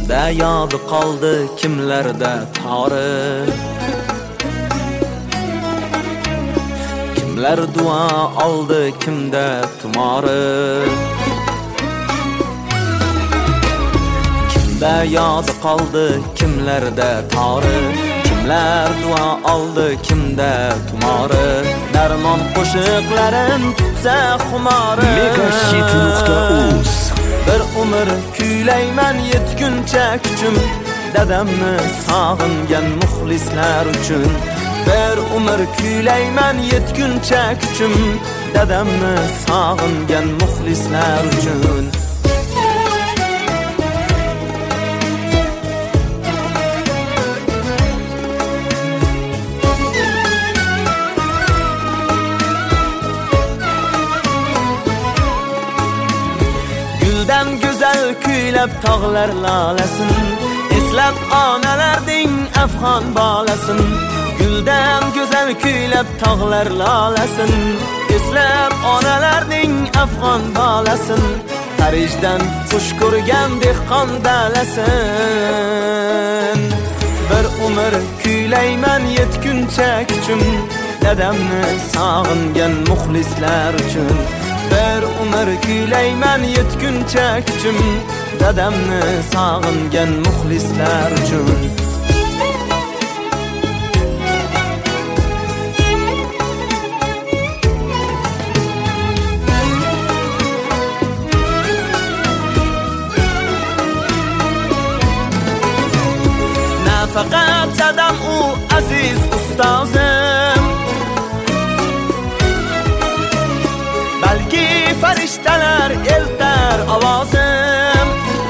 Kimda yodi qoldi, kimlarda tori. Kimlar duo oldi, kimda tumori. Kimda yodi qoldi, kimlarda tori. Kimlar duo oldi, kimda tumori. Darmon qo'shiqlarim tutsa xumori. Megahit.uz Bir umr kuylayman yetguncha kuchim, dadamni sog'ingan muxlislar uchun. Bir umr kuylayman yetguncha kuchim, dadamni sog'ingan muxlislar uchun. Guldan go'zal kuylab tog'lar lolasin, eslab onalarding afg'on bolasin. Guldan go'zal kuylab tog'lar lolasin, eslab onalarding afg'on bolasin. Parijdan xush ko'rgan dehqon dalasin. Bir umr kuylayman yetguncha kuchim, dadamni sog'ingan muxlislar uchun. Bir umr kuylayman yetguncha kuchim, dadamni sog'ingan muxlislar uchun. Faqat dadam u aziz ustozim, balki farishtalar eltar ovozim.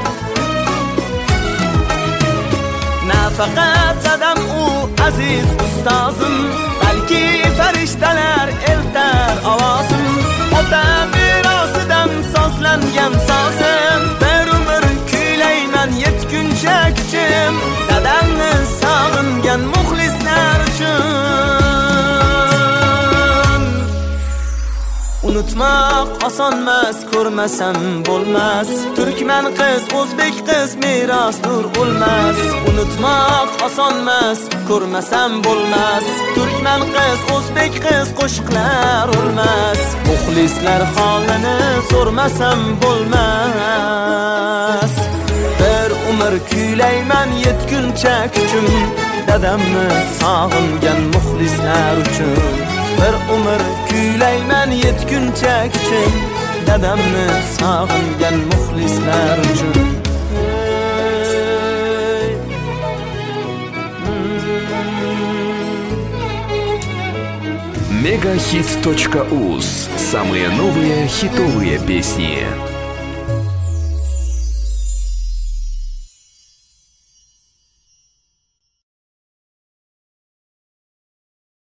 Nafaqat dadam u aziz ustozim, balki farishtalar eltar ovozim. Ota merosidan sozlangan sozim, bir umr kuylayman yetguncha kuchim, dadamni sog'ingan muxlislar uchun. Unutmoq osonmas, ko'rmasam bo'lmas. Turkman qiz, o'zbek qiz merosdur o'lmas. Unutmoq osonmas, ko'rmasam bo'lmas. Turkman qiz, o'zbek qiz qo'shiqlar o'lmas. Muxlislar holini so'rmasam bo'lmas. Bir umr kuylayman yetguncha kuchim, dadamni sog'ingan muxlislar uchun. Bir umr kuylayman yetguncha kuchim, dadamni sog'ingan muxlislar uchun. Megahit.uz. Самые новые хитовые песни.